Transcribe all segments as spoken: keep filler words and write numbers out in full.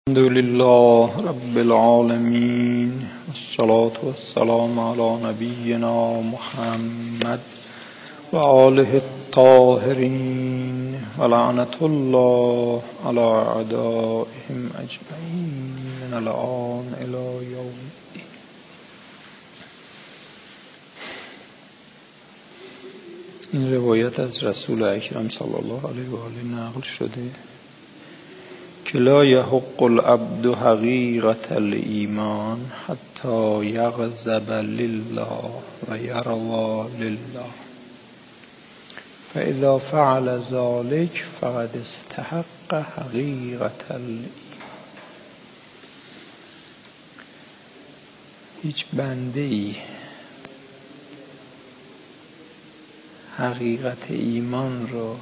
الحمد لله رب العالمين والصلاة والسلام على نبينا محمد وآله الطاهرين ولعنة الله على أعدائهم أجمعين من الآن إلى يوم الدين. این روایت از رسول اکرم صلی الله علیه و آله نقل شده که لا یحق العبد حقیقة الایمان حتی یغضب لله و یرضى لله فاذا فعل ذلك فقد استحق حقیقة الایمان. هیچ بنده ای حقیقت ایمان رو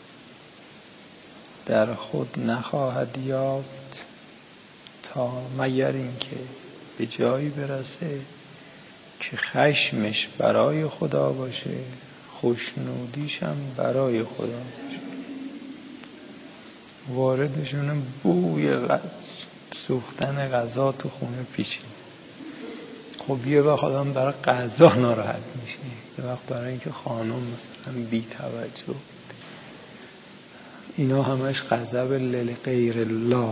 در خود نخواهد یافت تا مگر اینکه به جایی برسه که خشمش برای خدا باشه، خوشنودیش هم برای خدا باشه، واردشون بوی غ... سوختن غذا تو خونه پیچید. خب یه وقت آدم برای غذا ناراحت میشه، یه وقت برای اینکه خانم مثلا بی توجه، اینا همش غضب لغیر الله.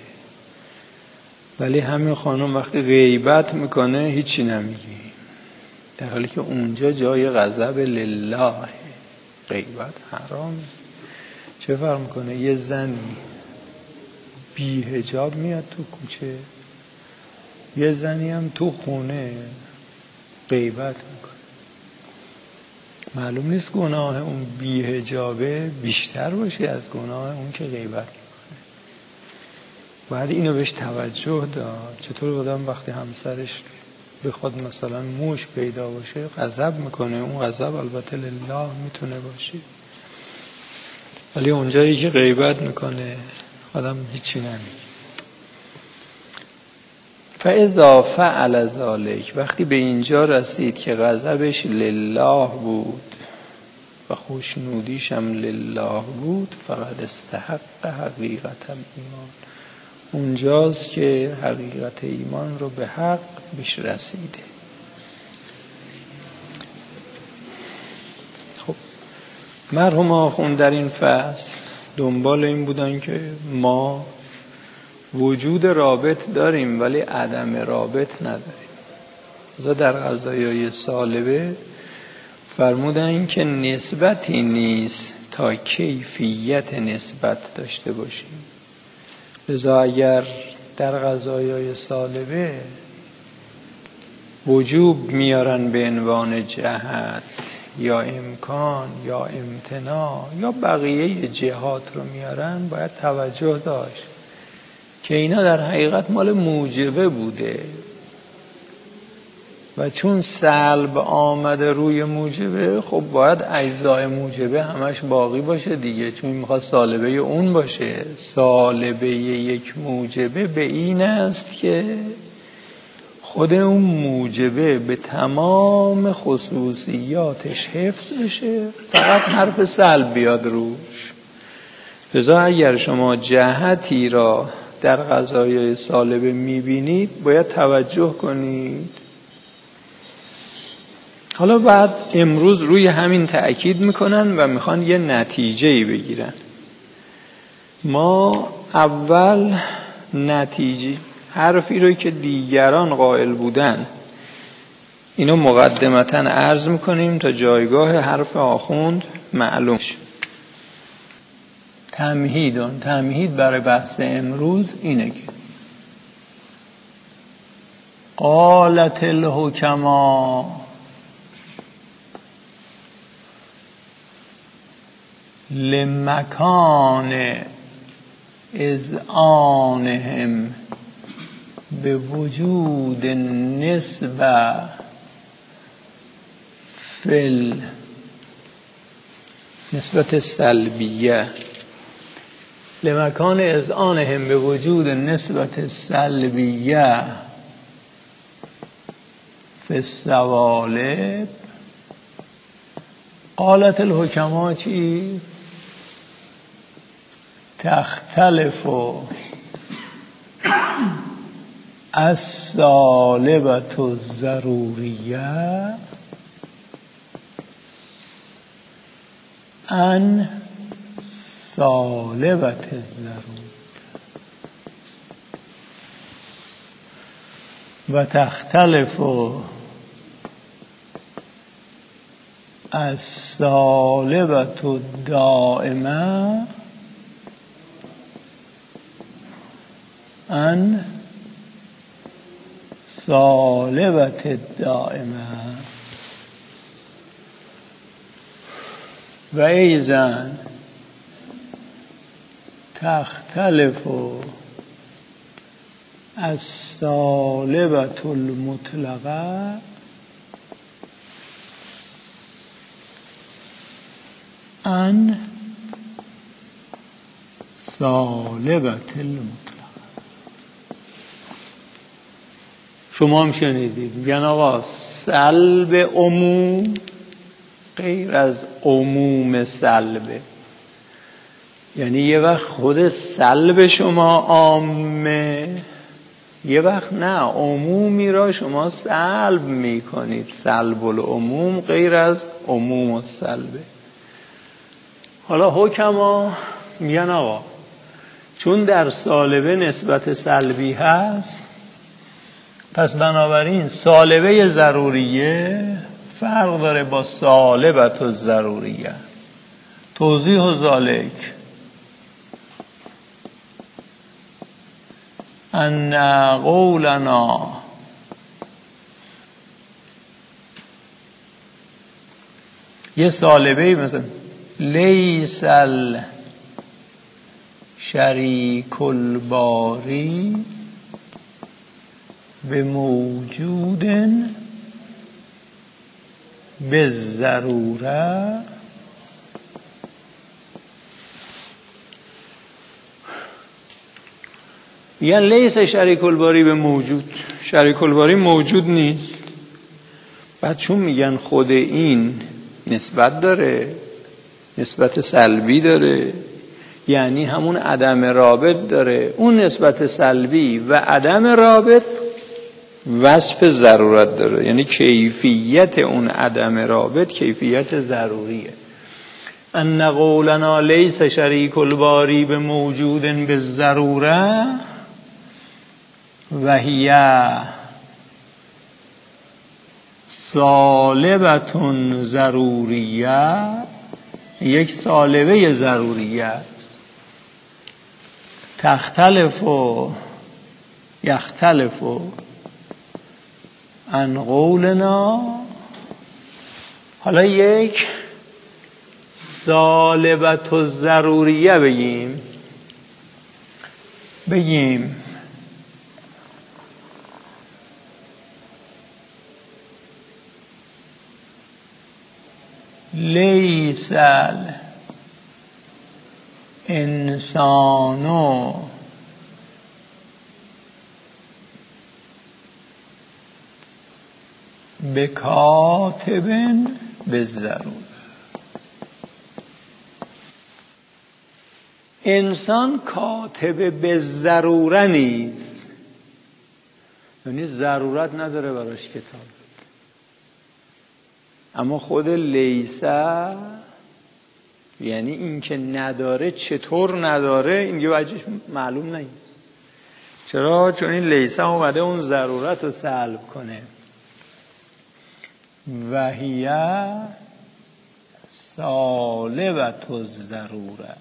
ولی همین خانم وقتی غیبت میکنه هیچی نمیگه، در حالی که اونجا جای غضب لله. غیبت حرامه. چه فرق میکنه یه زنی بی حجاب میاد تو کوچه، یه زنی هم تو خونه غیبت میکنه؟ معلوم نیست گناه اون بی حجابه بیشتر باشه از گناه اون که غیبت میکنه. باید اینو بهش توجه داد. چطور آدم وقتی همسرش بخواد مثلا موش پیدا باشه غضب میکنه، اون غضب البته لله میتونه باشه، ولی اونجایی که غیبت میکنه آدم هیچی نمیگه. فاذا فعل ذلك، وقتی به اینجا رسید که غضبش لله بود و خوشنودیش هم لله بود، فقد استحق حقیقت ایمان. اونجاست که حقیقت ایمان رو به حق بهش رسیده. خب مرحوم آخوند در این فصل دنبال این بودن که ما وجود رابط داریم ولی عدم رابط نداریم. مثلا در قضایای سالبه فرمودن که نسبتی نیست تا کیفیت نسبت داشته باشیم. لذا اگر در قضایای سالبه وجوب میارن به عنوان جهت یا امکان یا امتناع یا بقیه جهات رو میارن، باید توجه داشت که اینا در حقیقت مال موجبه بوده و چون سلب آمده روی موجبه، خب باید اجزای موجبه همش باقی باشه دیگه، چون میخواد سالبه اون باشه. سالبه یک موجبه به این است که خود اون موجبه به تمام خصوصیاتش حفظ بشه، فقط حرف سلب بیاد روش. لذا اگر شما جهتی را در قضایای سالبه میبینید باید توجه کنید. حالا بعد امروز روی همین تأکید میکنن و میخوان یه نتیجه‌ای بگیرن. ما اول نتیجه حرفی رو که دیگران قائل بودن اینو مقدمتاً عرض میکنیم تا جایگاه حرف آخوند معلوم شه. تمهیدون تمهید برای بحث امروز اینه که قالت الحکما لمکان اذعانهم به وجود نسبه فل نسبت سلبیه لمکان اذعانهم به وجود نسبت سلبیه فی السوالب. قالت الحکما چی؟ تختلف السالبة الضروریه عن سالبة الضروریه و تختلف السالبة الدائمه عن سالبة الدائمه و ایضا تختلف السالبة المطلقه عن سالبة المطلقه. شما هم شنیدید میگن آقا سلب عموم غیر از عموم سلبه، یعنی یه وقت خود سلب شما عامه، یه وقت نه عمومی را شما سلب میکنید. سلب العموم غیر از عموم و سلبه. حالا حکما میگن آقا چون در سالبه نسبت سلبی هست، پس بنابراین سالبه ضروریه فرق داره با سالبت الضروریه. توضیح ذالک ان قولنا یه سالبه مثلا لیس الشریک الباری به موجود به ضروره یعنی لیس شریک الباری به موجود، شریک الباری موجود نیست. بعد چون میگن خود این نسبت داره، نسبت سلبی داره، یعنی همون عدم رابط داره. اون نسبت سلبی و عدم رابط وصف ضرورت داره، یعنی کیفیت اون عدم رابط کیفیت ضروریه. ان قولنا لیس شریک الباری به موجود به ضروره و هی سالبتون ضروریه، یک سالبه ضروریه است. تختلف و یختلف عن قولنا. حالا یک سالبت و ضروریه بگیم بگیم لیس الانسانو بکاتب بالضروره. انسان کاتب بالضروره نیست، یعنی ضرورت نداره براش کتاب. اما خود لیسه یعنی این که نداره، چطور نداره این یه وجهش معلوم نیست. چرا؟ چون این لیسه اومده اون ضرورت رو سلب کنه. و هی سالبت الضروره،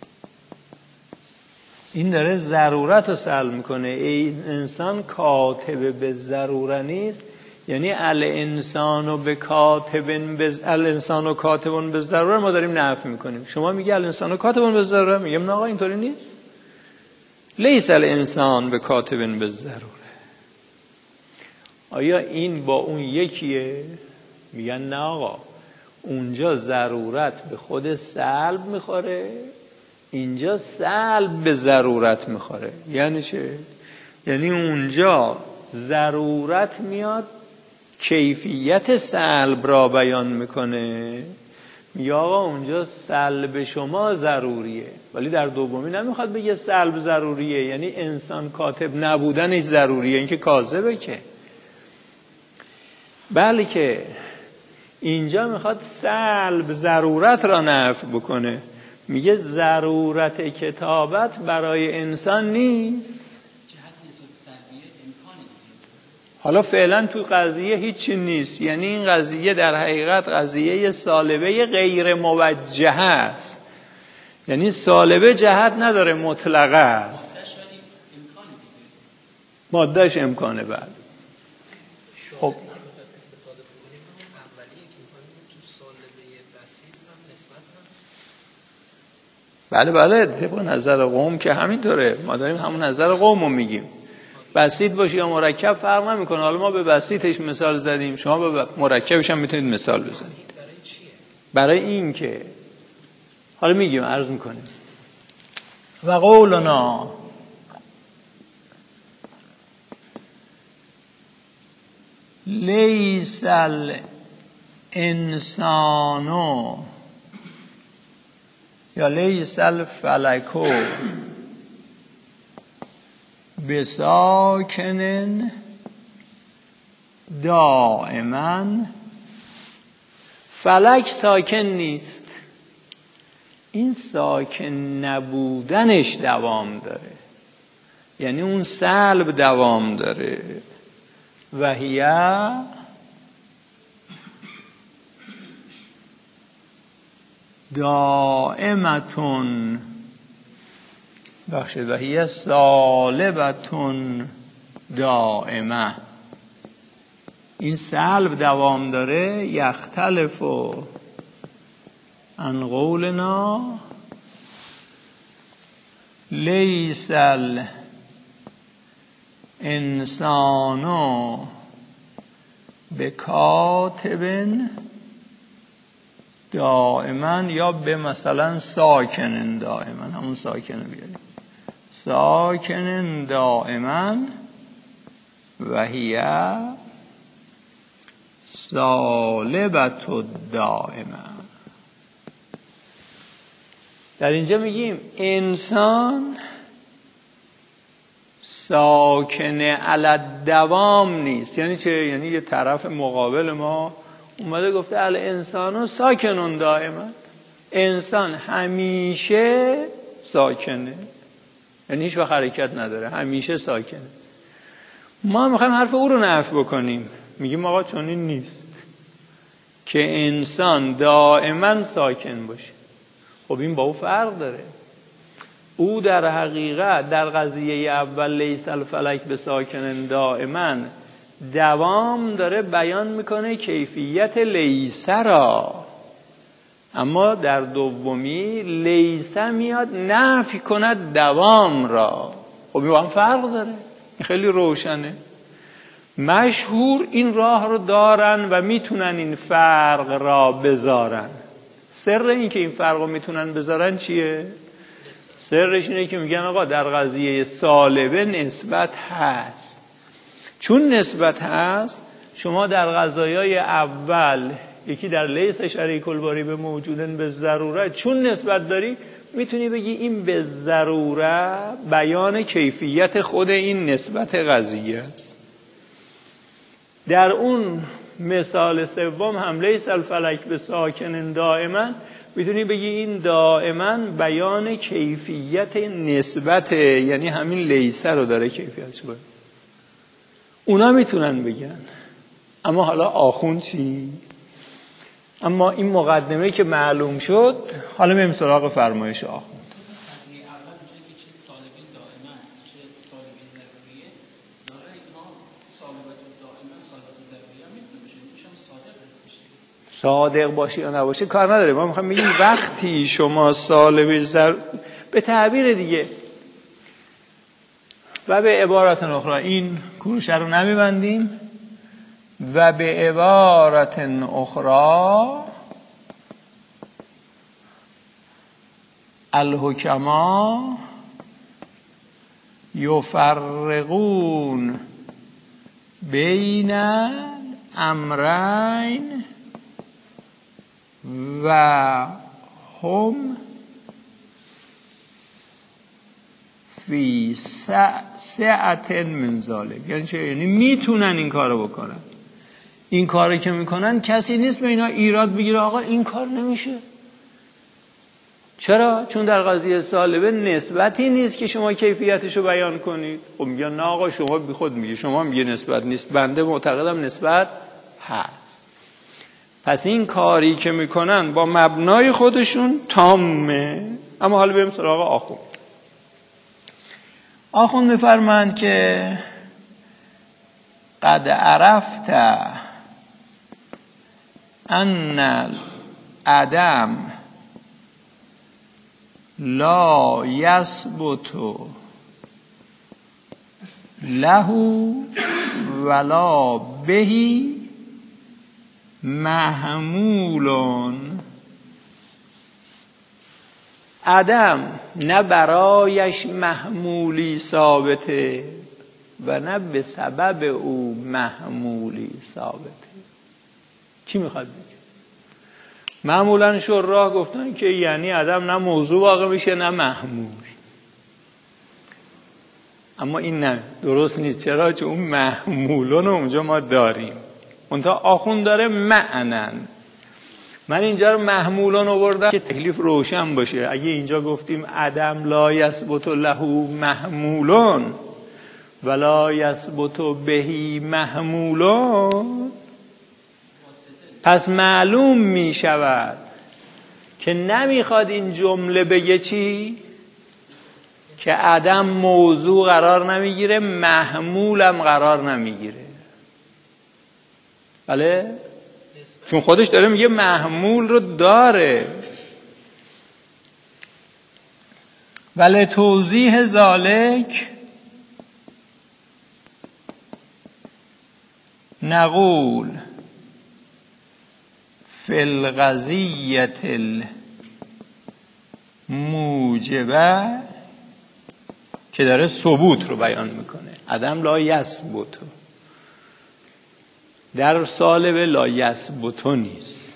این داره ضرورت رو سلب میکنه. این انسان کاتب به ضروره نیست، یعنی الانسانو به کاتبن بز... الانسانو کاتبون به ضروره ما داریم نفی میکنیم. شما میگی الانسانو کاتبون به ضروره، میگم نه آقا اینطوری نیست. لیس الانسان به کاتبن به ضروره. آیا این با اون یکیه؟ میگن نه آقا، اونجا ضرورت به خود سلب میخوره، اینجا سلب به ضرورت میخوره. یعنی چه؟ یعنی اونجا ضرورت میاد کیفیت سلب را بیان میکنه میگه آقا اونجا سلب شما ضروریه، ولی در دومی نمیخواد بگه سلب ضروریه، یعنی انسان کاتب نبودنش ضروریه، این که کاذبه که. بلکه اینجا میخواد سلب ضرورت را نفی بکنه، میگه ضرورت کتابت برای انسان نیست. حالا فعلا تو قضیه هیچی نیست، یعنی این قضیه در حقیقت قضیه سالبه غیر موجه است، یعنی سالبه جهت نداره، مطلقه است. مادهش امکانه. بعد خب بله بله طبق نظر قوم که همینطوره، ما داریم همون نظر قوم رو میگیم. بسیط باشه یا مرکب فرق نمیکنه. حالا ما به بسیطش مثال زدیم، شما به مرکبش هم میتونید مثال بزنید. برای چیه؟ برای این که حالا میگیم، عرض میکنیم و قولنا لیس الانسانو یا لیس الفلکو بساکن دائما. فلک ساکن نیست، این ساکن نبودنش دوام داره، یعنی اون سلب دوام داره. و هیه دائمتون بخشید و هیه سالبتون دائمه، این سلب دوام داره. یختلف عن قولنا لیس الانسانو بکاتب دائما، یا به مثلا ساکن دائما، همون ساکن بیاریم، ساکن دائما و هیه سالبت دائما. در اینجا میگیم انسان ساکن علی دوام نیست. یعنی چه؟ یعنی یه طرف مقابل ما اومده گفته الانسانو ساکنون دائما، انسان همیشه ساکنه، یعنی هیچ وقت حرکت نداره، همیشه ساکنه. ما میخوایم حرف او رو نفی بکنیم، میگیم آقا چون این نیست که انسان دائما ساکن باشه. خب این با او فرق داره. او در حقیقت در قضیه اول لیس الفلک به ساکن دائما دوام داره بیان میکنه کیفیت لیس را، اما در دومی لیس میاد نفی کند دوام را. خب این با هم فرق داره، این خیلی روشنه. مشهور این راه رو دارن و میتونن این فرق را بذارن. سر این که این فرق رو میتونن بذارن چیه؟ سرش اینه که میگن آقا در قضیه سالبه نسبت هست. چون نسبت هست، شما در قضایای اول یکی در لیس شریک الباری به موجودن به ضرورت، چون نسبت داری میتونی بگی این به ضرورت بیان کیفیت خود این نسبت قضیه است. در اون مثال سوم هم لیس الفلک به ساکن دائما، میتونی بگی این دائما بیان کیفیت نسبت، یعنی همین لیس رو داره کیفیتش باید. اونا میتونن بگن. اما حالا آخوند چی؟ اما این مقدمه که معلوم شد، حالا میریم سراغ فرمایش آخوند. صادق باشه یا نباشه کار نداره، ما میخوایم بگیم وقتی شما سالب زر به تعبیر دیگه و به عبارت اخرى این کوروشه رو نمیبندیم و به عبارت اخرى الحکما یفرقون بین امرین و هم فی سعت من ذلک. یعنی چه؟ یعنی میتونن این کارو بکنن. این کاری که میکنن کسی نیست به اینا ایراد بگیره آقا این کار نمیشه. چرا؟ چون در قضیه سالبه نسبتی نیست که شما کیفیتشو بیان کنید. خب میگن نه آقا شما بی خود میگی، شما میگی نسبت نیست، بنده معتقدم نسبت هست. پس این کاری که میکنن با مبنای خودشون تامه. اما حالا بریم سراغ آخوند. آخوند میفرمایند که قد عرفت ان العدم لا یثبت له ولا بهی محمولون. عدم نه برایش محمولی ثابته و نه به سبب او محمولی ثابته. چی میخواد بگه؟ معمولا شراح گفتن که یعنی عدم نه موضوع واقع میشه نه محمول. اما این نه، درست نیست. چرا؟ چون اون محمولون رو اونجا ما داریم. اونتا آخوند داره معنن. من اینجا رو محمولون آوردم که تکلیف روشن باشه. اگه اینجا گفتیم عدم لا یثبت له محمولون ولا یثبت بهی محمولون، پس معلوم می شود که نمیخواد این جمله بگه چی؟ که عدم موضوع قرار نمیگیره، محمولم قرار نمیگیره. بله؟ چون خودش داره میگه محمول رو داره. ولی توضیح ذالک نقول فی القضیة الموجبه، که داره ثبوت رو بیان میکنه. عدم لا یثبت، در سالب لا یثبت نیست،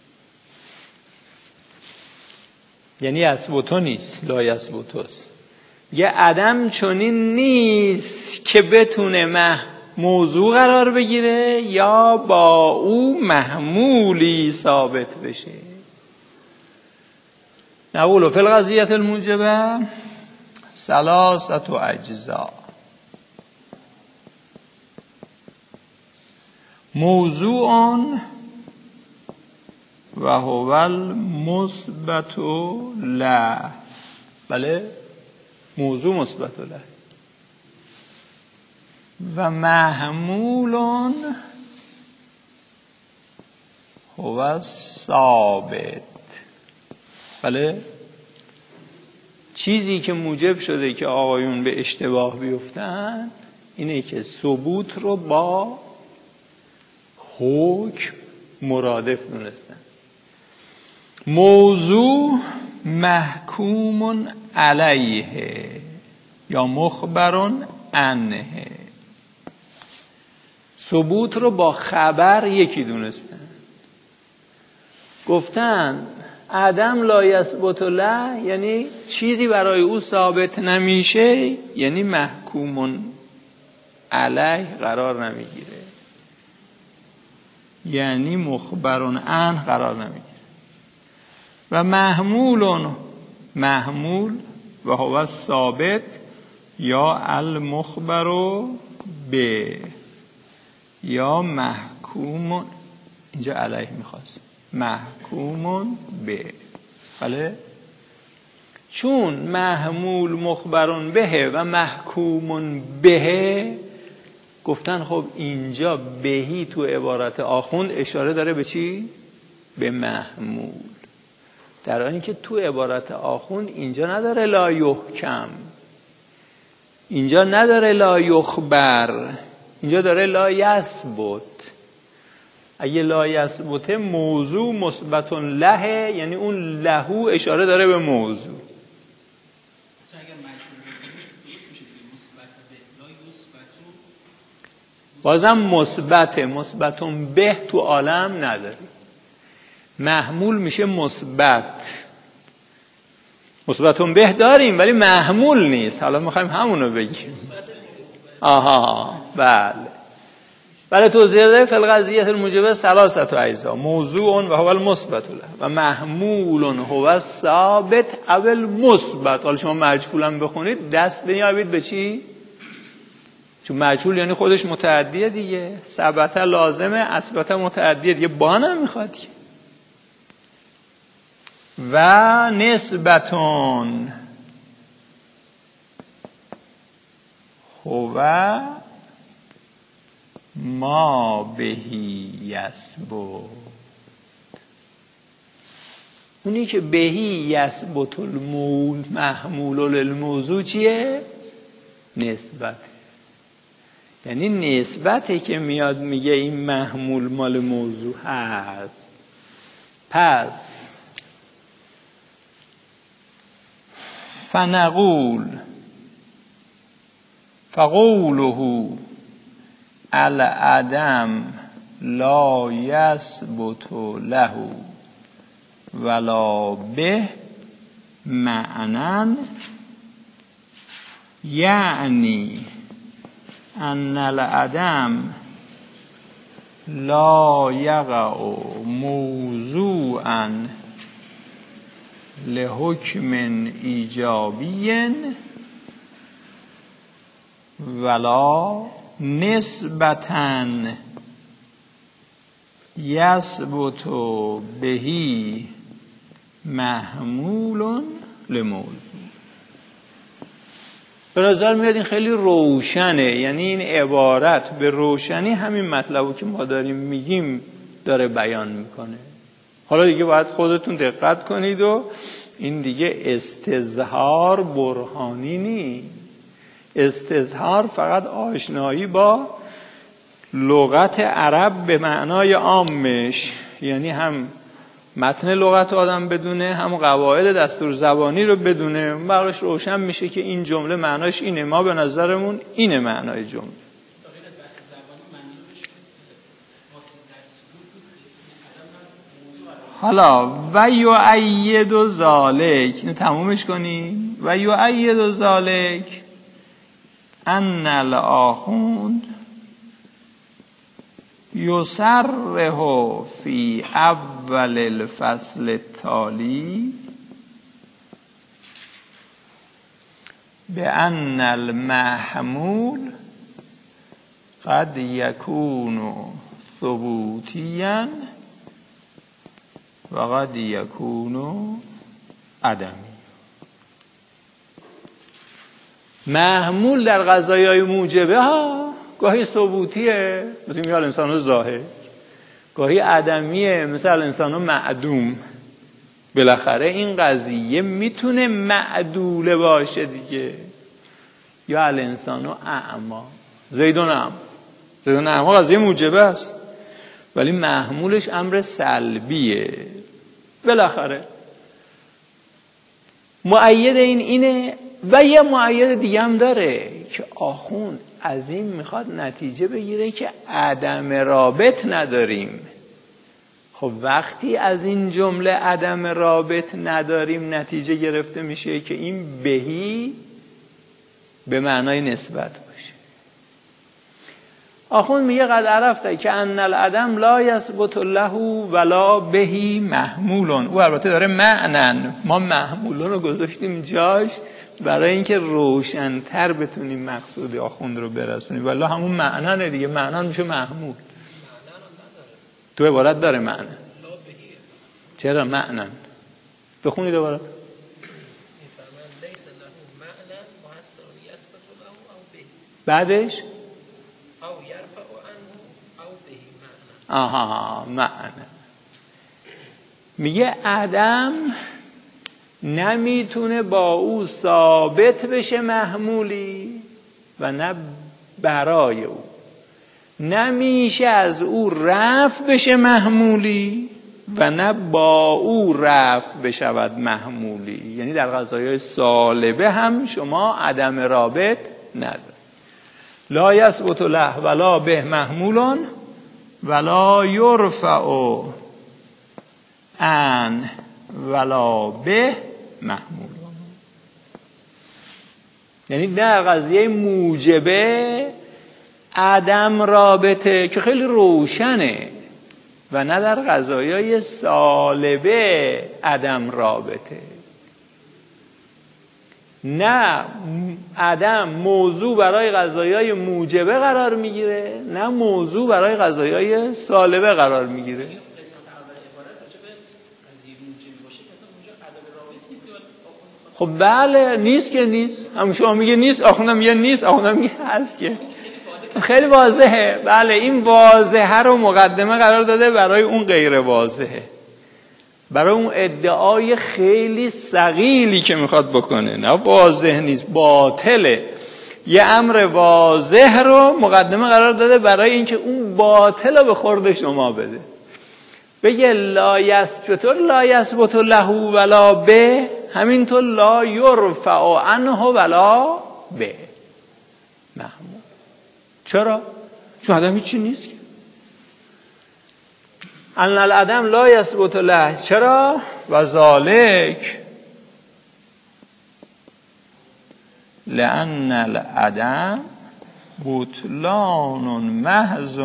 یعنی یثبت نیست، لا یثبت است. یه عدم چنین نیست که بتونه مح موضوع قرار بگیره یا با او محمولی ثابت بشه. نقول فی القضیة الموجبه ثلاثة اجزاء. موضوع و هو المثبت له. بله، موضوع مثبت له. و محمول هو ثابت. بله، چیزی که موجب شده که آقایون به اشتباه بیفتن اینه که ثبوت رو با حکم مرادف دونستن. موضوع محکوم علیه یا مخبر عنه. ثبوت رو با خبر یکی دونستن. گفتن عدم لا یثبت له یعنی چیزی برای او ثابت نمیشه، یعنی محکوم علیه قرار نمیگیره، یعنی مخبر عنه قرار نمیگیره. و محمول محمول و هو ثابت یا المخبر به یا محکوم، اینجا علیه میخواست، محکوم به. بله، چون محمول مخبرون به و محکوم به، گفتن خب اینجا بهی تو عبارت آخوند اشاره داره به چی؟ به محمول. در حالی که تو عبارت آخوند اینجا نداره لا یحکم، اینجا نداره لا یخبر، اینجا داره لا یثبت. اگه لا یثبت موضوع مثبت له، یعنی اون لهو اشاره داره به موضوع. بازم مثبت مثبت به تو عالم نداری. محمول میشه مثبت. مثبتون به داریم ولی محمول نیست. حالا میخوایم همونو بگیم. آها بله. بله توضیح ده فی القضیه الموجبه ثلاثه اجزا موضوع و هو المثبت له و محمول هو الثابت او المثبت. حالا شما مجهول هم بخونید دست بنیابید به چی؟ چون مجهول یعنی خودش متعدیه دیگه. ثبت لازمه، اثبت متعدیه دیگه، با هم میخواد که. و نسبتون هو ما بهی یثبت. اونی که بهی یثبت المحمول للموضوع چیه؟ نسبت. یعنی نسبته که میاد میگه این محمول مال موضوع هست. پس فنقول فقوله العدم لا یثبت له ولا به معنن یعنی ان العدم لا یقع موضوعا لحکم ایجابی ولا نسبتاً یثبت بهی محمول لموضوع. به نظر میاد این خیلی روشنه. یعنی این عبارت به روشنی همین مطلبو که ما داریم میگیم داره بیان میکنه. حالا دیگه باید خودتون دقت کنید و این دیگه استظهار برهانی نیست. استظهار فقط آشنایی با لغت عرب به معنای عامش، یعنی هم متن لغت آدم بدونه هم قواعد دستور زبانی رو بدونه، براش روشن میشه که این جمله معناش اینه. ما به نظرمون اینه معنای جمله. حالا و یؤید ذالک، اینو تمومش کنیم. و یؤید ذالک ان الاخوند یصرح فی اول الفصل التالی بأن المحمول قد یکون ثبوتیا و قد یکون عدمی. محمول در قضایای موجبه ها گاهی ثبوتیه مثل مثال انسان ظاهر، گاهی عدمیه مثل انسان معدوم. بالاخره این قضیه میتونه معدوله باشه دیگه. یا الانسان اعما، زیدون اعما. زیدون اعما قضیه موجبه است ولی محمولش امر سلبیه. بالاخره مؤید این اینه. و یه مؤید دیگه هم داره که آخوند از این میخواد نتیجه بگیره که عدم رابط نداریم. خب وقتی از این جمله عدم رابط نداریم نتیجه گرفته میشه که این بهی به معنای نسبت باشه. آخوند میگه قد عرفته که ان العدم لا یثبت له ولا بهی محمولون. او البته داره معنن، ما محمولون رو گذاشتیم جاش برای اینکه روشن‌تر بتونیم مقصود آخوند رو برسونیم. والله همون معننه دیگه. معنن میشه محمول. تو عبارت داره معنن. چرا معنن؟ بخونید عبارت. بعدش آها معنن. میگه عدم نمیتونه با او ثابت بشه محمولی و نه برای او. نمیشه از او رفع بشه محمولی و نه با او رفع بشود محمولی. یعنی در قضایای سالبه هم شما عدم رابط نداره. لا یثبت له ولا به محمولون ولا یرفع ان ولا به محمول. یعنی در قضیه موجبه عدم رابطه که خیلی روشنه و نه در قضایای سالبه عدم رابطه. نه عدم موضوع برای قضایای موجبه قرار میگیره، نه موضوع برای قضایای سالبه قرار میگیره. خب بله نیست که نیست، هم شما میگه نیست، آخوندم میگه نیست، آخوندم میگه هست که خیلی واضحه. بله این واضحه رو مقدمه قرار داده برای اون غیر واضحه، برای اون ادعای خیلی ثقیلی که میخواد بکنه. نه واضح نیست، باطله. یه امر واضح رو مقدمه قرار داده برای اینکه اون باطل رو به خورد شما بده. بگه لا یثبت لا یثبت له ولا به، همینطور لا یرفع عنه ولا به محمول. چرا؟ چون عدم هیچی نیست که. ان العدم لا یثبت له، چرا؟ و ذالک لان العدم بطلان محض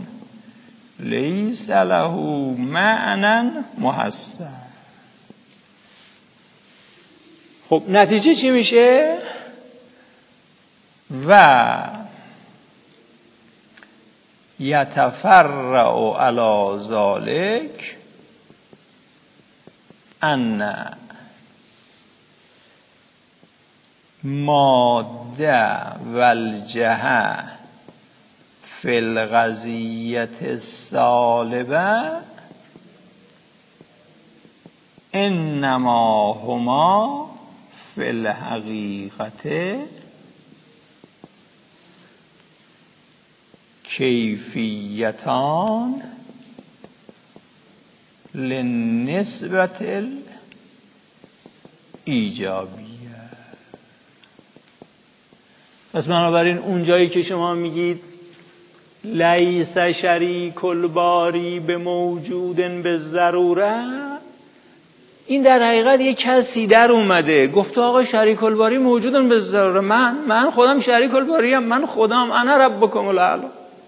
لیس له معنی محسن. خب نتیجه چی میشه؟ و یتفرع علی ذلک ان ماده و الجهه فی القضیت السالبه انما هما فی الحقیقت کیفیتان لنسبت الایجابیه. پس بنابراین اون جایی که شما میگید لیس شریک الباری به موجود به ضروره، این در حقیقت یک کسی در اومده گفته آقا شریک الباری موجودن به ضروره، من من خودم شریک الباری ام، من خودم انا ربکم الاعلی.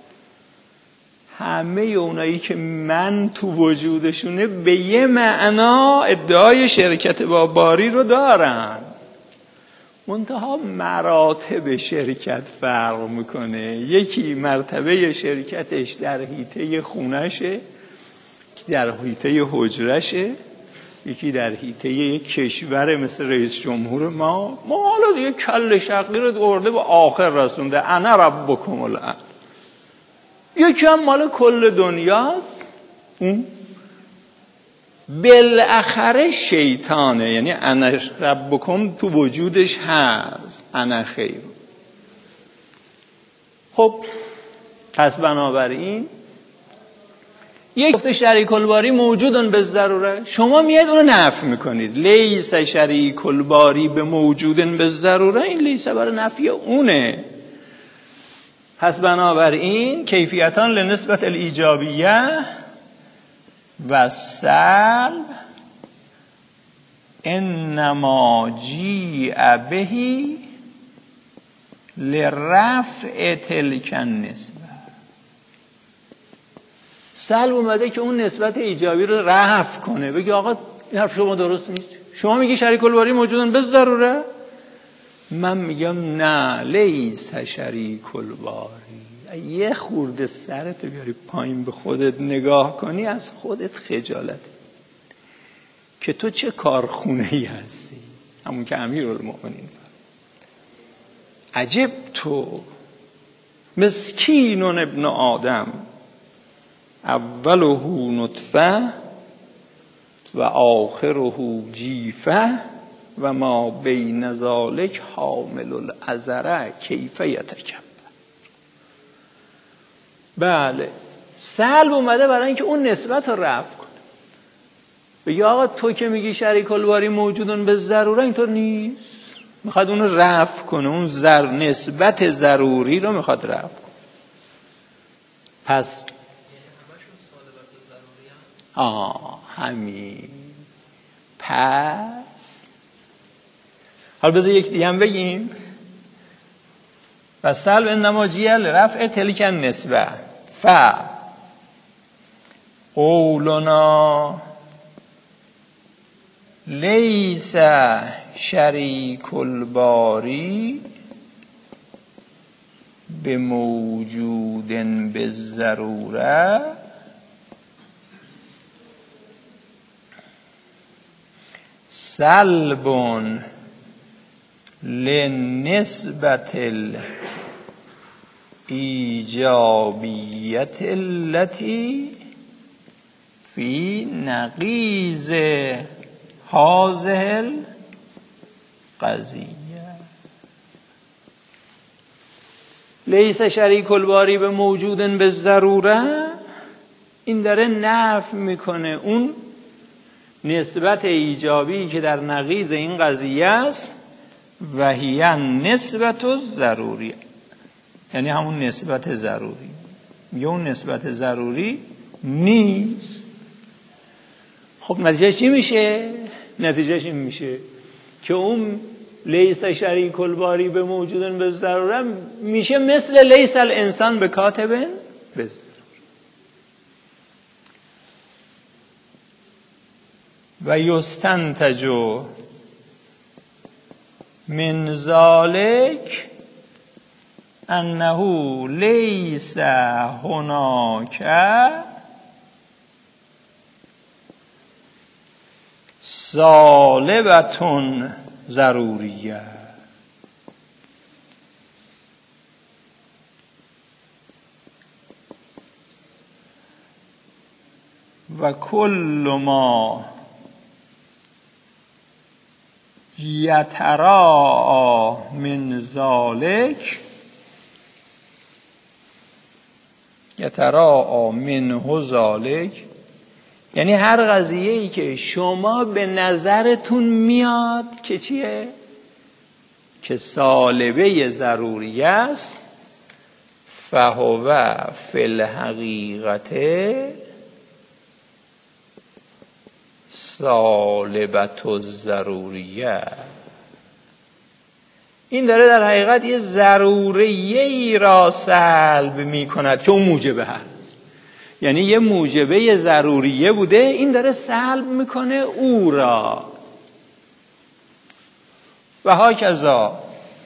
همه اونایی که من تو وجودشونه به یه معنا ادعای شرکت با باری رو دارن، منتها مراتب شرکت فرق میکنه. یکی مرتبه شرکتش در حیطه خونشه، در حیطه حجرشه، یکی در حیطه یک کشور مثل رئیس جمهور ما. ما حالا دیگه کل شقی رو ارده به آخر رسونده، انا ربکم الاعلی. یکی هم مال کل دنیاست، اون بالاخره شیطانه. یعنی انا ربکم تو وجودش هست، انا خیر. خب پس بنابراین یک گفته شریک الباری موجودن به ضروره، شما میاد اونو نفی میکنید. لیس شریک الباری به موجودن به ضروره، این لیس برای نفی اونه. پس بنابراین کیفیتان لنسبت الایجابیه و سلب انما جیع بهی لرفع تلک النسبه. سلب اومده که اون نسبت ایجابی رو رفع کنه، بگی آقا این حرف شما درست نیست، شما میگی شریک الباری موجودن به ضروره، من میگم نه لیس شریک الباری. یه خورده سرتو بیاری پایین به خودت نگاه کنی، از خودت خجالت که تو چه کارخونه‌ای هستی. همون که امیرالمومنین عجب تو مسکینون ابن آدم اوله نطفه و آخره جیفه و ما بین ذالک حامل العذره کیف یتکبر. بله سلب اومده برای اینکه اون نسبت رو رفع کنه. بگی آقا تو که میگی شریک الباری موجودن به ضروره، اینطور نیست، میخواد اون رو رفع کنه، اون زر نسبت ضروری رو میخواد رفع کنه. پس آه همین. پس حالا بذار یک دیگه هم بگیم. و سلب انما جیل رفع تلک النسبه ف قولنا لیس شریک الباری به موجود به ضروره سلب لنسبت الایجابیت التي فی نقیض هذه القضیه. لیس شریک الباری به موجود به ضروره، این داره نفی میکنه اون نسبت ایجابی که در نقیض این قضیه است و هی نسبت ضروری، یعنی همون نسبت ضروری. میگه اون نسبت ضروری نیست. خب نتیجه چی میشه؟ نتیجهش این میشه که اون لیس شریک الباری به موجودن به ضروره میشه مثل لیس الانسان به کاتبن به ضروره. و یستنتج من ذلک انه لیس هناک سالبتون ضروریه و کل ما یتراءا من ذلک یتراءا منه ذلک، یعنی هر قضیه‌ای که شما به نظرتون میاد که چیه؟ که سالبه ضروری است، فهو فی الحقیقت سالبت الضروریه. این داره در حقیقت یه ضروریه ای را سلب می کند که اون موجبه هست. یعنی یه موجبه ضروریه بوده، این داره سلب میکنه او را. و هاکذا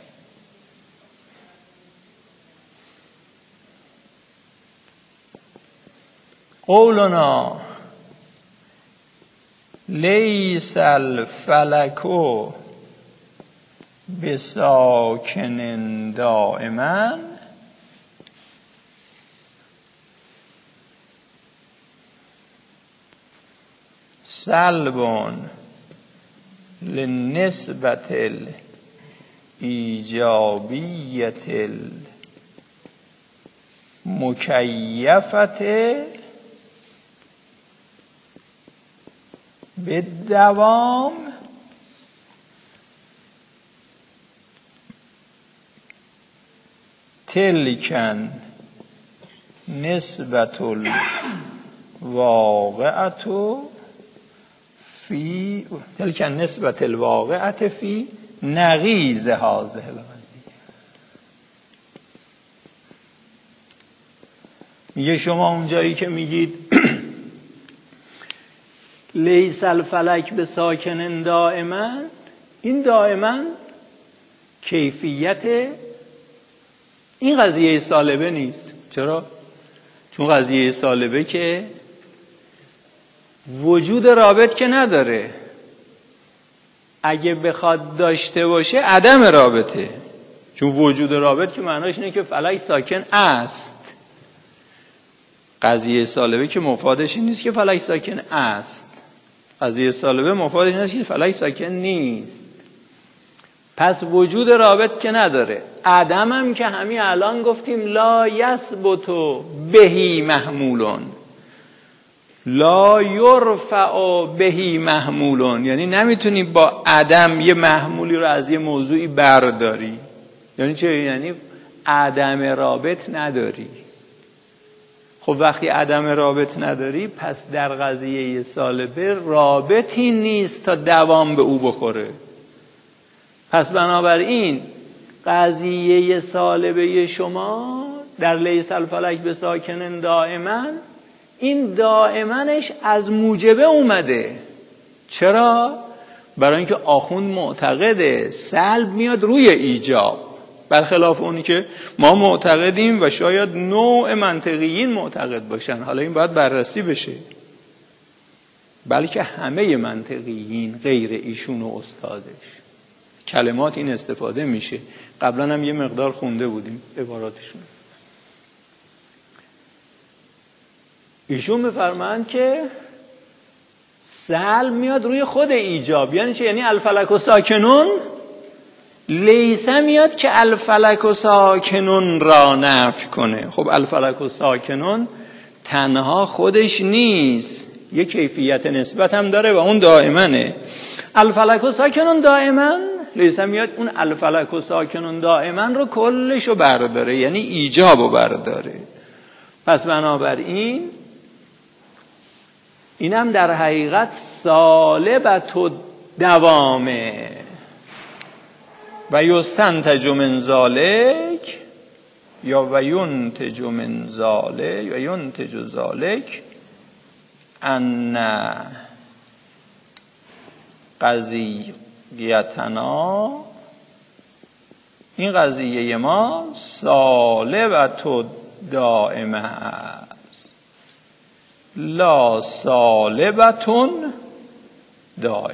قولنا لیس الفلک بساکن دائما سلب لنسبت الایجابیت المکیفت بالدوام تلکن نسبت الواقعت فی تلکن نسبت الواقعت فی نقیض هذه القضیه. میگه شما اونجایی که میگید لیس الفلک به ساکن دائما، این دائما کیفیت این قضیه سالبه نیست. چرا؟ چون قضیه سالبه که وجود رابط که نداره، اگه بخواد داشته باشه عدم رابطه، چون وجود رابط که معناش اینه که فلک ساکن است. قضیه سالبه که مفادش این نیست که فلک ساکن است، قضیه سالبه مفادش این نیست که فلک ساکن نیست. پس وجود رابط که نداره، عدم هم که همین الان گفتیم لا یثبت بهی محمولون، لا یرفع بهی محمولون، یعنی نمیتونی با عدم یه محمولی رو از یه موضوعی برداری. یعنی چه؟ یعنی عدم رابط نداری. خب وقتی عدم رابط نداری پس در قضیه سالبه رابطی نیست تا دوام به او بخوره. پس بنابراین قضیه سالبه شما در لیس الفلک بساکن دائما، این دائمنش از موجبه اومده. چرا؟ برای اینکه آخوند معتقده سلب میاد روی ایجاب، برخلاف اونی که ما معتقدیم و شاید نوع منطقیین معتقد باشن. حالا این باید بررسی بشه، بلکه همه منطقیین غیر ایشون و استادش کلمات این استفاده میشه. قبلا هم یه مقدار خونده بودیم عباراتشون. ایشون میفرمایند که سلب میاد روی خود ایجاب. یعنی چه؟ یعنی الفلک و ساکنون لیسه میاد که الفلک و ساکنون را نفی کنه. خب الفلک و ساکنون تنها خودش نیست، یه کیفیت نسبت هم داره و اون دائمنه. الفلک و ساکنون دائما، لیسه میاد اون الفلک و ساکنون دائما رو کلشو برداره، یعنی ایجابو برداره. پس بنابراین اینم در حقیقت سالبت و دوامه. و یستنتج من ذالک یا و ینتج من ذالک و ینتج ذالک ان قضیتنا، این قضیه ما سالبت و دائمه است، لا سالبتون دائمه.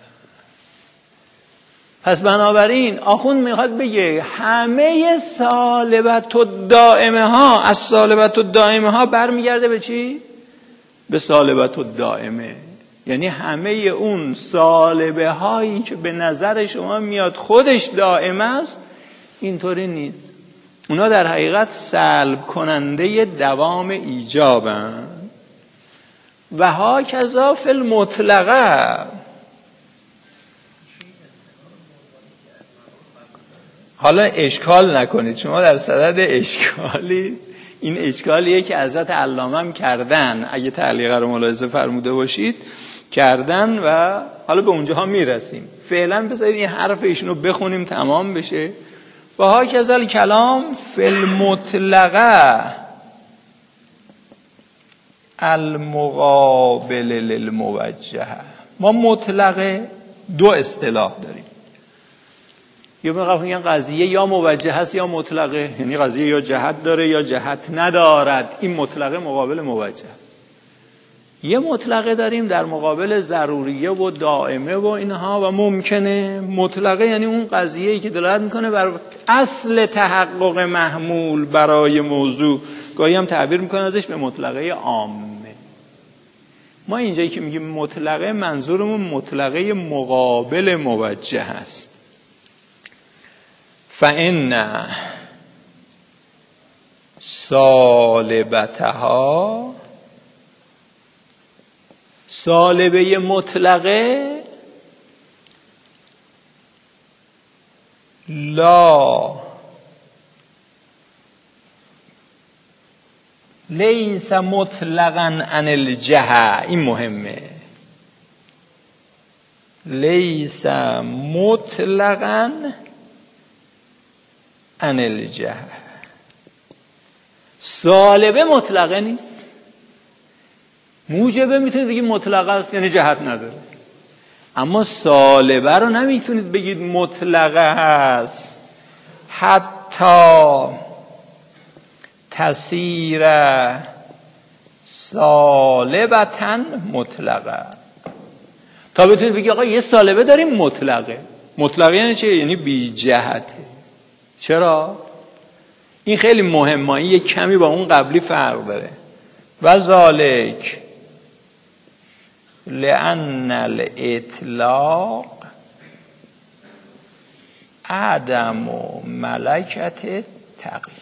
پس بنابراین آخوند میخواد بگه همه سالبت و دائمه ها، از سالبت و دائمه ها برمیگرده به چی؟ به سالبت و دائمه. یعنی همه اون سالبه هایی که به نظر شما میاد خودش دائمه است، اینطوری نیست. اونا در حقیقت سلب کننده دوام ایجابن. و ها کذا فی المطلقه. حالا اشکال نکنید، شما در صدد اشکالی. این اشکالیه که حضرت علامه هم کردن، اگه تعلیق رو ملاحظه فرموده باشید کردن و حالا به اونجاها میرسیم. فعلا بذارید این حرف ایشون رو بخونیم تمام بشه. و ها کذا کلام فی المطلقه المقابل للموجه. ما مطلقه دو اصطلاح داریم. یا میگن قضیه یا موجه هست یا مطلقه، یعنی قضیه یا جهت داره یا جهت ندارد. این مطلقه مقابل موجه. یه مطلقه داریم در مقابل ضروریه و دائمه و اینها و ممکنه. مطلقه یعنی اون قضیه‌ای که دلالت میکنه بر اصل تحقق محمول برای موضوع. گاهی هم تعبیر میکنه ازش به مطلقه عامه. ما اینجایی که میگیم مطلقه، منظورمون مطلقه مقابل موجه هست. فإن سالبتها، سالبه مطلقه لا لیس مطلقا عن الجهه. این مهمه. لیس مطلقا عن الجهه. سالبه مطلقه نیست. موجبه میتونید بگید مطلقه است، یعنی جهت نداره. اما سالبه رو نمیتونید بگید مطلقه است حتی تصیر سالبتاً مطلقه. تا بتونید بگید آقا یه سالبه داریم مطلقه. مطلقه یعنی چه؟ یعنی بی جهته. چرا؟ این خیلی مهمه. یه کمی با اون قبلی فرق داره. و ذالک لأن الاطلاق عدم ملکت تغییر.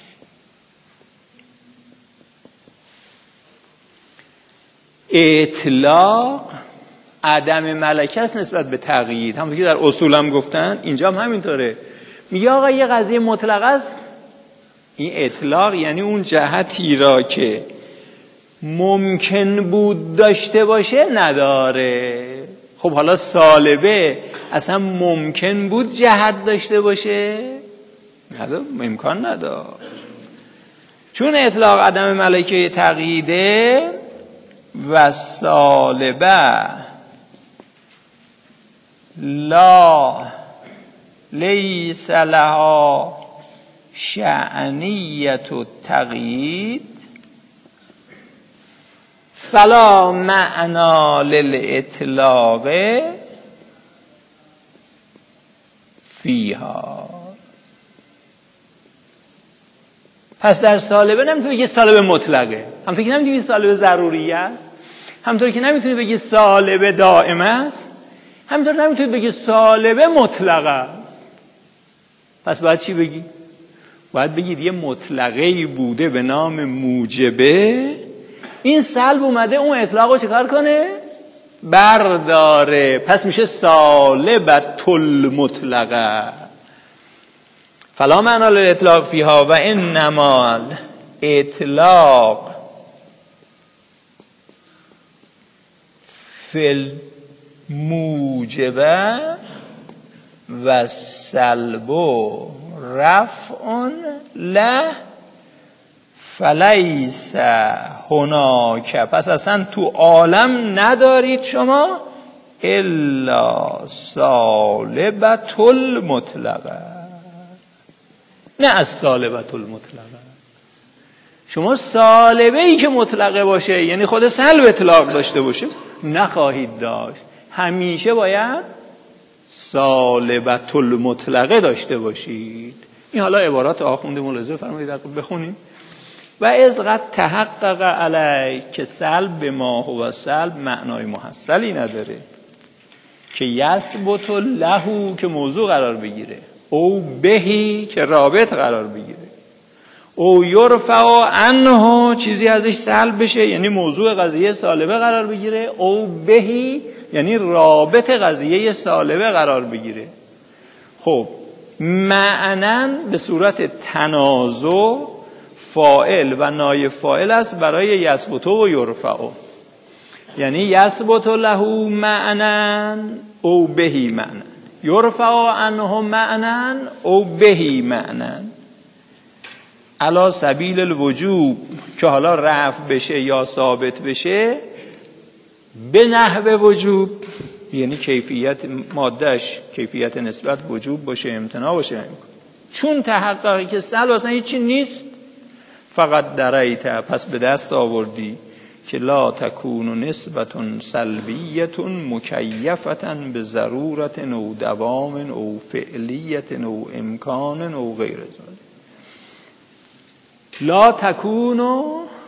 اطلاق عدم ملکه است نسبت به تغییر. همونطور که در اصول هم گفتن، اینجا هم همینطوره. میگه آقا یه قضیه مطلق است. این اطلاق یعنی اون جهتی را که ممکن بود داشته باشه نداره. خب حالا سالبه اصلا ممکن بود جهت داشته باشه؟ نداره، امکان نداره. چون اطلاق عدم ملکه تقییده و سالبه لا لیس لها شأنیت و تقیید فلا معنا للاطلاق فیها. پس در سالبه نمیتونی بگی سالبه مطلقه، همونطور که نمیتونی بگی سالبه ضروری است، همونطور که نمیتونی بگی سالبه دائم است، همونطور نمیتونی بگی سالبه مطلقه است. پس باید چی بگی؟ باید بگید یه مطلقه‌ای بوده به نام موجبه، این سلب اومده اون اطلاق رو چکار کنه؟ برداره. پس میشه سالبة المطلقه. فلا معنا للاطلاق فیها و انما اطلاق فی الموجبه و سلب رفع له فلیس هناک. پس اصلا تو عالم ندارید شما الا سالبة المطلقه، نه از سالبة المطلقه. شما سالبه ای که مطلقه باشه یعنی خود سلب اطلاق داشته باشه نخواهید داشت، همیشه باید سالبة المطلقه داشته باشید. این حالا عبارات آخونده ملاحظه فرمایید بخونیم. و از قد تحقق علی که سلب به ما هو سلب معنای محصلی نداره که یثبت له که موضوع قرار بگیره، او بهی که رابط قرار بگیره، او یرفع عنه چیزی ازش سلب بشه یعنی موضوع قضیه سالبه قرار بگیره، او بهی یعنی رابط قضیه سالبه قرار بگیره. خب معنن به صورت تنازع فاعل و نایب فاعل است برای یثبت و یرفع، یعنی یثبت له معنن او بهی معنن، یرفع عنه معنن او بهی معنن. علی سبیل الوجوب که حالا رفع بشه یا ثابت بشه به نحو وجوب یعنی کیفیت مادهش کیفیت نسبت وجوب باشه امتناع باشه. چون تحققی که سلب اصلا هیچی نیست، فقط دریت پس به دست آوردی که لا تکون نسبت سلبیت مکیفتا به ضرورت او دوام او فعلیت او امکان او غیر ذلك. لا تکونو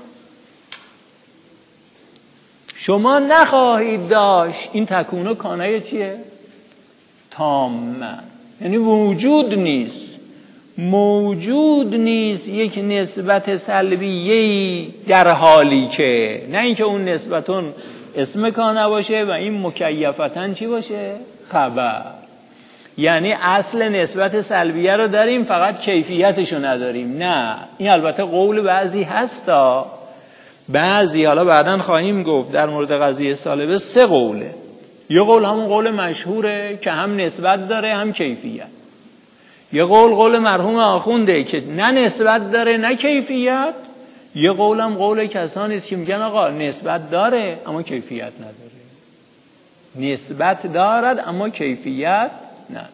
شما نخواهید داشت. این تکونو کانه چیه؟ تامه، یعنی وجود نیست، موجود نیست یک نسبت سلبیه‌ای در حالی که، نه اینکه اون نسبتون اسم کانه باشه و این مکیفتن چی باشه؟ خبر. یعنی اصل نسبت سلبیه رو داریم فقط کیفیتشو نداریم. نه، این البته قول بعضی هستا، بعضی حالا بعداً خواهیم گفت در مورد قضیه سالبه سه قوله. یه قول همون قول مشهوره که هم نسبت داره هم کیفیت. یه قول قول مرحوم آخونده که نه نسبت داره نه کیفیت. یه قول هم قول کسانی است که میگن آقا نسبت داره اما کیفیت نداره. نسبت دارد اما کیفیت نه.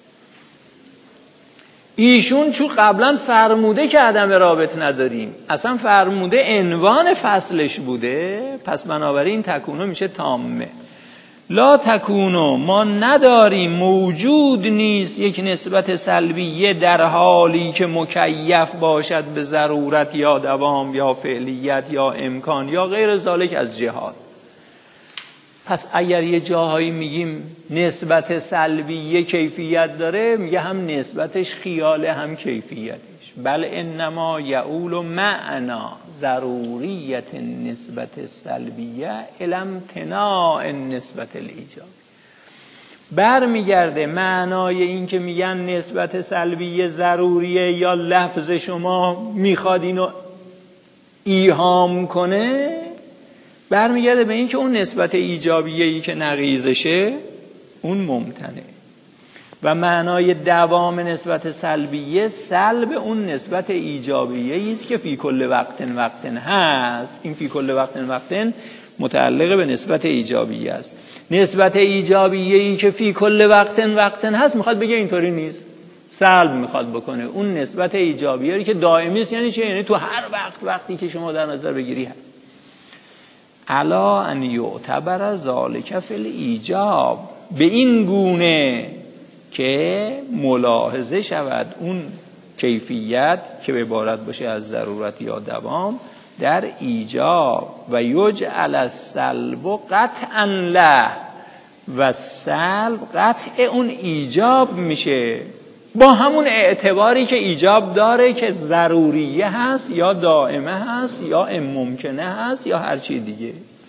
ایشون چون قبلا فرموده که عدم رابط نداریم، اصلا فرموده عنوان فصلش بوده، پس بنابراین تکونو میشه تامه. لا تکونو ما نداریم، موجود نیست یک نسبت سلبیه در حالی که مکیف باشد به ضرورت یا دوام یا فعلیت یا امکان یا غیر ذالک از جهات. پس اگر یه جاهایی میگیم نسبت سلبیه کیفیت داره، میگه هم نسبتش خیاله هم کیفیتش. بل انما یعول معنا ضروریت نسبت سلبیه الامتناع نسبت الایجاب. بر میگرده معنای این که میگن نسبت سلبیه ضروریه یا لفظ شما میخواد اینو ایهام کنه برمیگرده به این که اون نسبت ایجابیه‌ای که نقیضشه اون ممتنه و معنای دوام نسبت سلبیه سلب اون نسبت ایجابیه‌ای است که فی کل وقت وقت هست. این فی کل وقت وقت متعلق به نسبت ایجابیه است. نسبت ایجابیه‌ای که فی کل وقت وقت هست میخواد بگه اینطوری نیست، سلب میخواد بکنه اون نسبت ایجابیه‌ای که دائمی است. یعنی چه؟ یعنی تو هر وقت وقتی که شما در نظر بگیری هست. الا ان یعتبر ذالک فی الایجاب، به این گونه که ملاحظه شود اون کیفیت که به عبارت باشه از ضرورت یا دوام در ایجاب و یجعل السلب قطعا له، و سلب قطع اون ایجاب میشه با همون اعتباری که ایجاب داره که ضروریه هست یا دائمه هست یا ممکنه هست یا هر چی دیگه.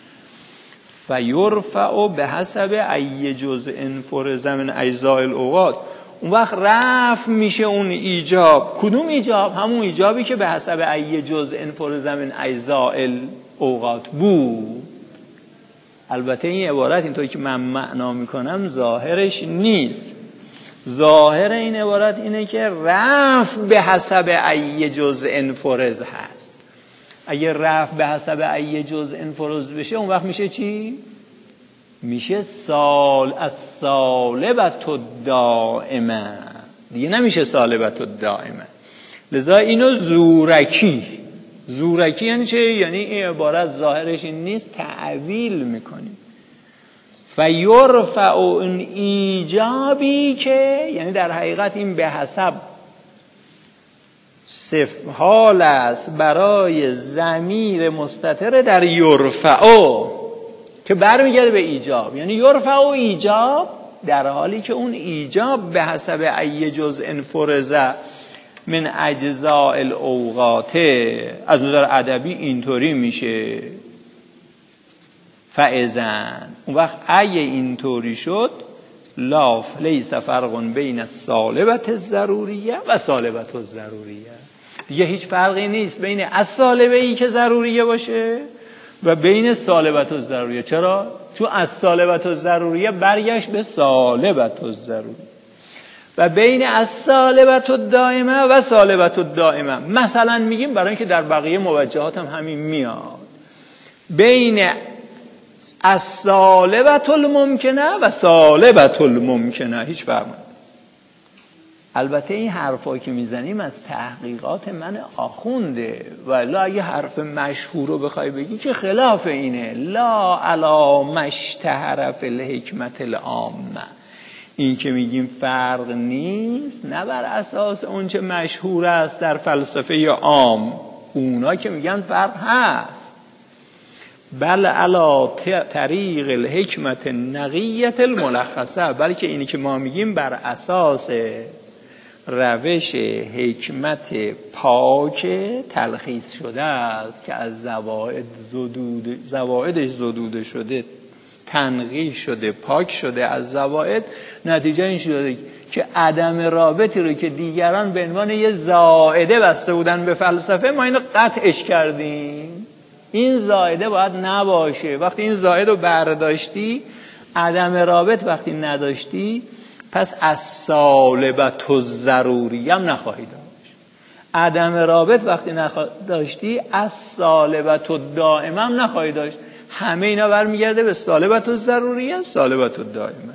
فیرفع به حسب ای جزء فرض من اجزاء الاوقات، اون وقت رفع میشه اون ایجاب. کدوم ایجاب؟ همون ایجابی که به حسب ای جزء فرض من اجزاء الاوقات بود. البته این عبارت اینطوری که من معنا میکنم ظاهرش نیست. ظاهر این عبارت اینه که رفع به حسب ای جزء فرض هست. اگه رفع به حسب ای جزء فرض بشه اون وقت میشه چی؟ میشه سال از سالبت الدائمه، دیگه نمیشه سالبت الدائمه. لذا اینو زورکی، زورکی یعنی چه؟ یعنی این عبارت ظاهرش این نیست، تعویل میکنیم. فیرفع اون ایجابی که یعنی در حقیقت این به حسب صف حال است برای ضمیر مستتر در یرفع که برمیگرده به ایجاب. یعنی یرفع و ایجاب در حالی که اون ایجاب به حسب ای جزء فرض من اجزاء الاوقات از نظر ادبی اینطوری میشه. فاذن اون وقت اگه اینطوری شد لاف لیس فرق بین السالبت الضروریه و سالبت الضروریه، دیگه هیچ فرقی نیست بین السالبه ای که ضروریه باشه و بین سالبت الضروریه. چرا؟ چون السالبت الضروریه برگشت به سالبت الضروریه و بین السالبت الدائمه و سالبت الدائمه. مثلا میگیم برای اینکه در بقیه موجهات هم همین میاد، بین السالبت الممکنه و سالبت الممکنه هیچ فرق نداره. البته این حرفا که میزنیم از تحقیقات من آخونده، ولی اگه حرف مشهور رو بخوای بگی که خلاف اینه. لا علی مشتهر فی الحکمت العامه، این که میگیم فرق نیست نه بر اساس اون چه مشهور است در فلسفه یا عام، اونا که میگن فرق هست، بل علی طریق الحکمت نقیت الملخصه، بلکه اینی که ما میگیم بر اساس روش حکمت پاک تلخیص شده است که از زوائد زدود زوائدش زدوده شده، تنقیح شده، پاک شده از زوائد. نتیجه این شده که عدم رابطی رو که دیگران به عنوان یه زائده بسته بودن به فلسفه، ما اینو قطعش کردیم. این زائده باید نباشه. وقتی این زائد رو برداشتی، عدم رابط وقتی نداشتی، پس از سالبت الضروری هم نخواهی داشت. عدم رابط وقتی نداشتی، از سالبت الدائمه هم نخواهی داشت. همه اینا برمیگرده به سالبت الضروری، سالبت الدائمه.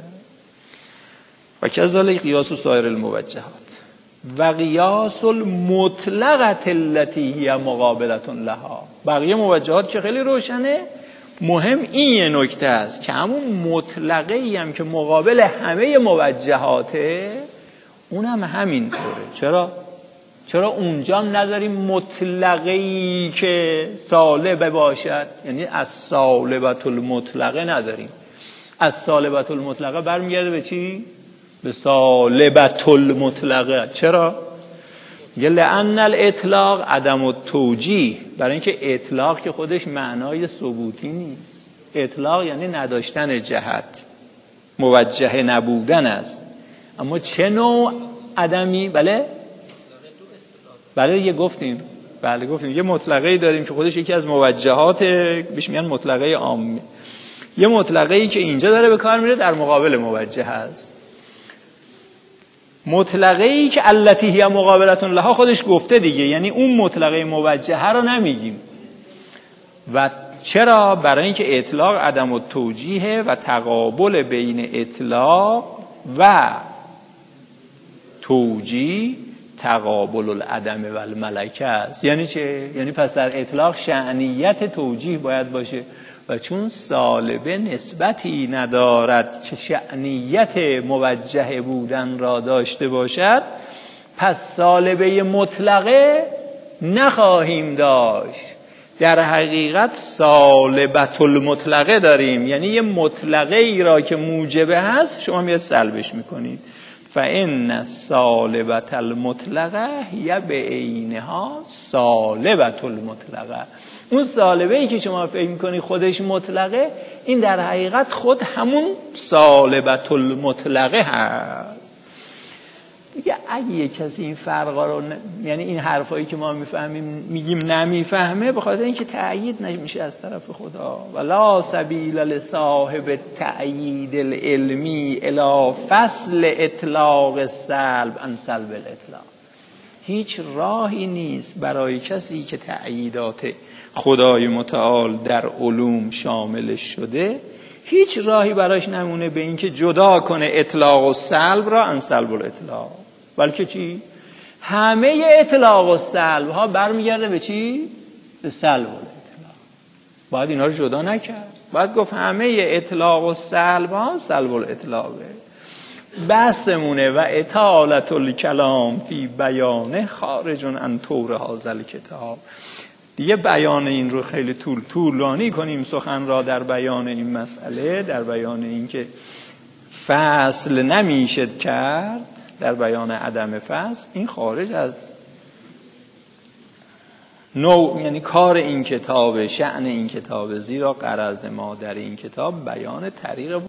و کذالک قیاس سایر الموجهات و قیاس المطلقه التي هي مقابله لها. بقیه موجهات که خیلی روشنه، مهم این یه نکته است که همون مطلقه ای هم که مقابل همه موجهاته، اونم همین طوره. چرا؟ چرا اونجا هم نداریم مطلقه ای که سالبه باشد؟ یعنی از سالبت المطلقه نداریم. از سالبت المطلقه برمیگرده به چی؟ به سالبت المطلقه. چرا؟ یه لأن الاطلاق عدم التوجیه، برای اینکه اطلاق که خودش معنای ثبوتی نیست. اطلاق یعنی نداشتن جهت، موجه نبودن است. اما چه نوع عدمی؟ بله؟ بله یه گفتیم بله گفتیم یه مطلقه‌ای داریم که خودش یکی از موجهات بهش میگن مطلقه عامه. یه مطلقه‌ای که اینجا داره به کار میره در مقابل موجه هست. مطلقه‌ای که التی هی مقابلة لها خودش گفته دیگه، یعنی اون مطلقه موجهه رو نمیگیم. و چرا؟ برای اینکه اطلاق عدم التوجیه و تقابل بین اطلاق و توجیه تقابل العدم و الملکه است. یعنی چه؟ یعنی پس در اطلاق شأنیت توجیه باید باشه و چون سالبه نسبتی ندارد که شأنیت موجه بودن را داشته باشد، پس سالبه مطلقه نخواهیم داشت. در حقیقت سالبت المطلقه داریم، یعنی یه مطلقه ای را که موجبه هست شما میاد سلبش میکنید. فإن سالبت المطلقه یا به عینها سالبت المطلقه. اون سالبه ای که شما فکر میکنی خودش مطلقه، این در حقیقت خود همون سالبت المطلقه هست. دیگه اگه کسی این فرقا رو ن... یعنی این حرفایی که ما میفهمیم میگیم نمیفهمه، به خاطر اینکه تأیید نمیشه از طرف خدا. ولا سبیل لصاحب تأیید العلمی الی فصل اطلاق السلب عن سلب الاطلاق. هیچ راهی نیست برای کسی که تأییدات خدای متعال در علوم شامل شده، هیچ راهی براش نمونه به این که جدا کنه اطلاق و سلب را عن سلب الاطلاق. بلکه چی؟ همه اطلاق و سلب ها برمیگرده به چی؟ به سلب الاطلاق. باید اینا رو جدا نکرد. باید گفت همه اطلاق و سلب ها سلب الاطلاقه. بسمونه و اطالت الکلام فی بیانه خارج عن طور هذا الکتاب. دیگه بیان این رو خیلی طول طولانی کنیم سخن را در بیان این مسئله، در بیان این که فصل نمیشد کرد، در بیان عدم فصل، این خارج از نوع یعنی کار این کتاب، شأن این کتاب. زیرا غرض ما در این کتاب بیان طریق